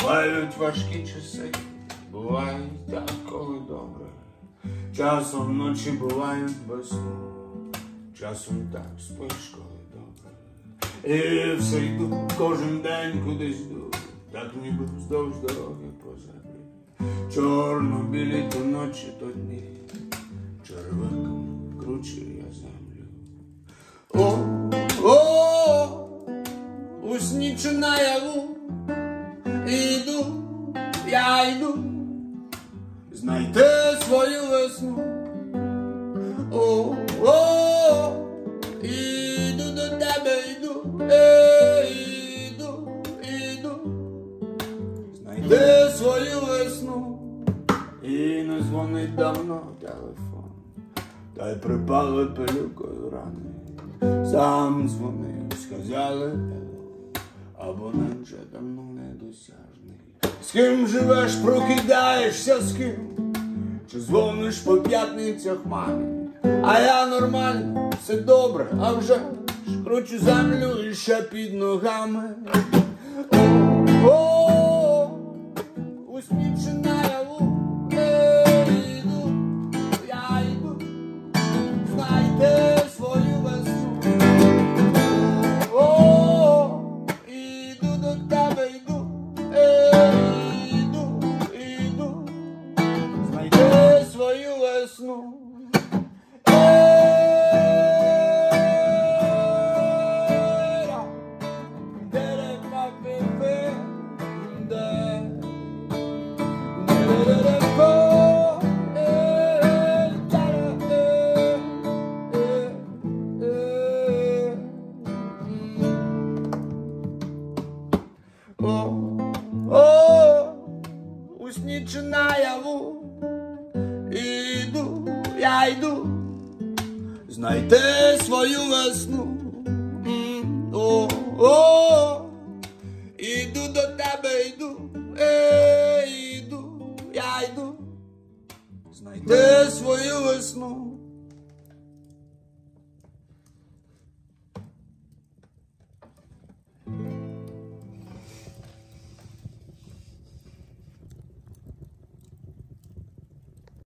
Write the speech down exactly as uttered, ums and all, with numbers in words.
Бувають важкі часи, бувають так, коли добре. Часом вночі бувають без сну, часом так спиш, коли добре. І все йду, кожен день кудись йду, так ніби вздовж дороги по землі. Чорно-білі то ночі, то дні, червиком кручу я землю. О, о, у сні чи наяву іду, я йду знайти свою весну. О, о, іду до тебе, йду, е, іду, іду знайти свою весну. І не дзвонить давно телефон, та й припали пилюкою рани. Сам дзвонив, сказали hello, абонент вже давно недосяжний. З ким живеш, прокидаєшся з ким? Чи дзвониш по п'ятницях мамі? А я нормально, все добре, а вже ж кручу землю і ще під ногами. О, о, у сні чи наяву, е, йду, я йду знайти свою весну. О, іду до тебе, йду, е, іду, іду знайти свою весну. О, о, у сні чи наяву іду, я йду знайти свою весну. О, о, іду до тебе, йду, е, йду, я йду знайти свою весну.